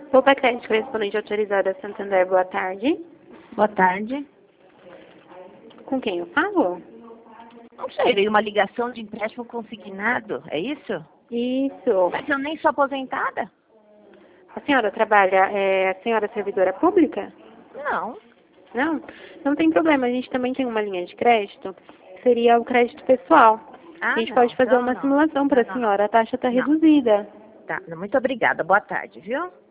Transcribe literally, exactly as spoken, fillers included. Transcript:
Poupa Crédito Correspondente Autorizada Santander, boa tarde. Boa tarde. Com quem eu falo? Não sei, uma ligação de empréstimo consignado, é isso? Isso. Mas eu nem sou aposentada? A senhora trabalha, é, a senhora é servidora pública? Não. Não? Não tem problema, a gente também tem uma linha de crédito, que seria o crédito pessoal. Ah, a gente não, pode fazer então uma não. simulação para a Não, não, senhora, a taxa está não. reduzida. Tá, muito obrigada. Boa tarde, viu?